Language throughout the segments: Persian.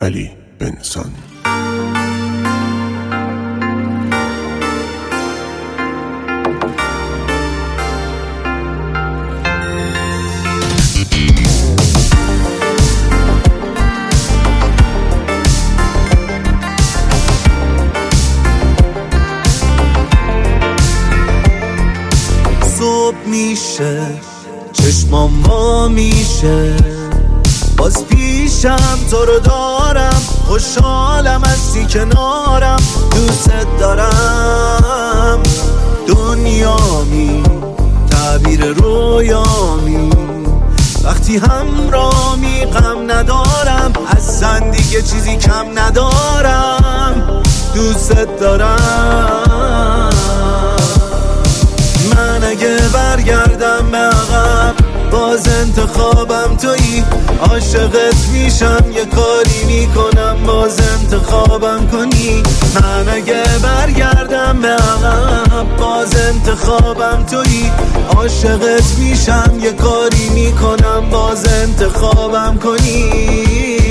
علی بنسان. صبح میشه چشمام وا میشه، باز پیشم تو رو دارم، خوشحالم هستی کنارم، دوست دارم، دنیامی تعبیر رویامی، وقتی همراهی غم ندارم، اصلا دیگه چیزی کم ندارم، دوست دارم. من اگه برگردم به عقب باز انتخابم تویی، عاشقت میشم یه کاری میکنم باز انتخابم کنی. من اگه برگردم به عقب باز انتخابم تویی، عاشقت میشم یه کاری میکنم باز انتخابم کنی.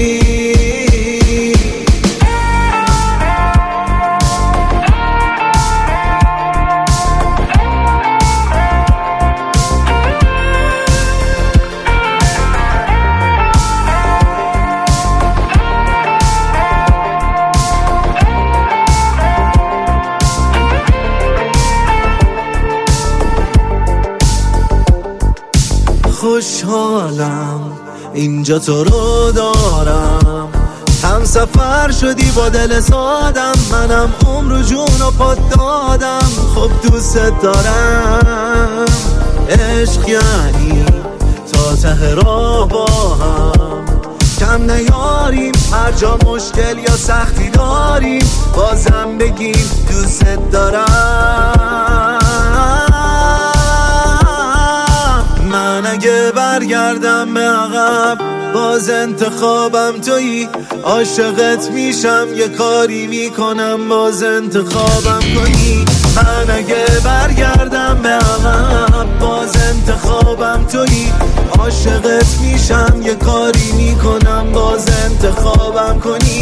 خوشحالم اینجا تو رو دارم، هم سفر شدی با دل سادم، منم عمر و جون و پات دادم، خب دوست دارم. عشق یعنی تا ته راه با هم کم نیاریم، هر جا مشکل یا سختی داریم بازم بگیم دوست دارم. من اگه برگردم به عقب باز انتخابم تویی، عاشقت میشم یه کاری میکنم باز انتخابم کنی. من اگه برگردم به عقب باز انتخابم تویی، عاشقت میشم یه کاری میکنم باز انتخابم کنی.